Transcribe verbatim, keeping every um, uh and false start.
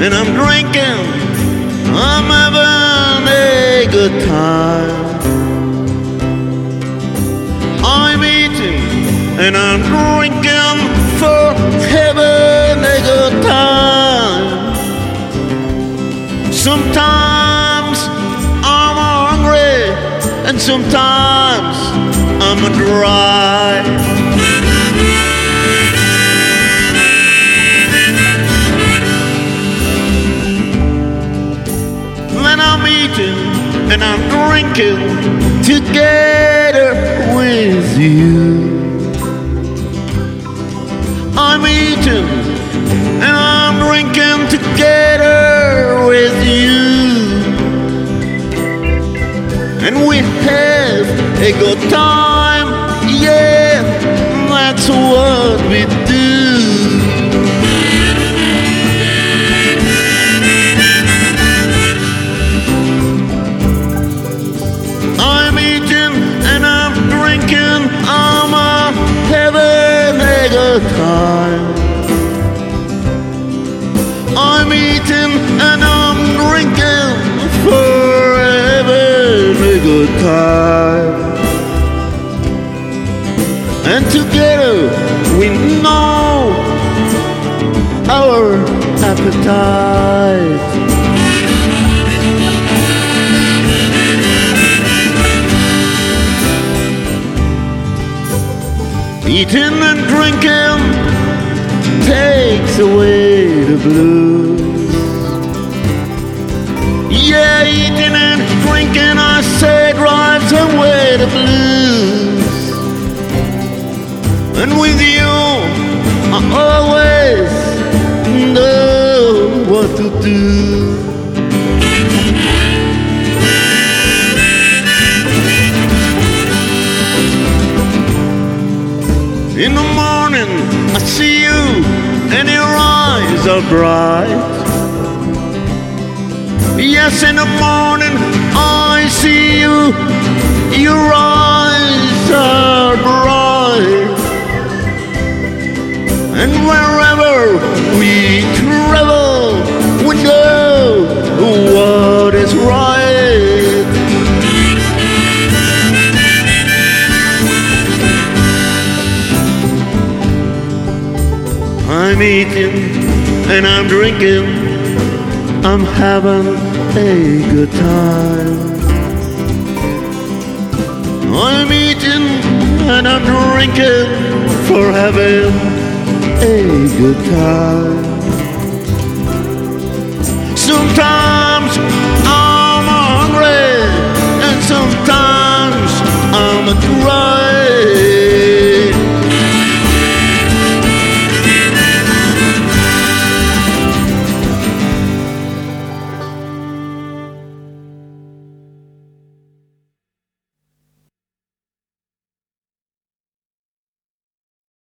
and I'm drinking, I'm having a good time. I'm eating and I'm drinking for having a good time. Sometimes I'm hungry and sometimes I'm dry. When I'm eating and I'm drinking together with you. I'm eating and I'm drinking together with you. And we have a good time, yeah, that's what we do. I'm eating and I'm drinking, I'm a having a good time. I'm eating and I'm drinking for having a good time. And together we know our appetite. Eating and drinking takes away the blues. Yeah, eating and drinking, I say, drives away the blues. And with you, I always know what to do. In the morning, I see you, and your eyes are bright. Yes, in the morning, I see you, your eyes are bright. And wherever we travel, we know what is right. I'm eating and I'm drinking, I'm having a good time. I'm eating and I'm drinking for having a good time. Sometimes I'm hungry and sometimes I'm dry.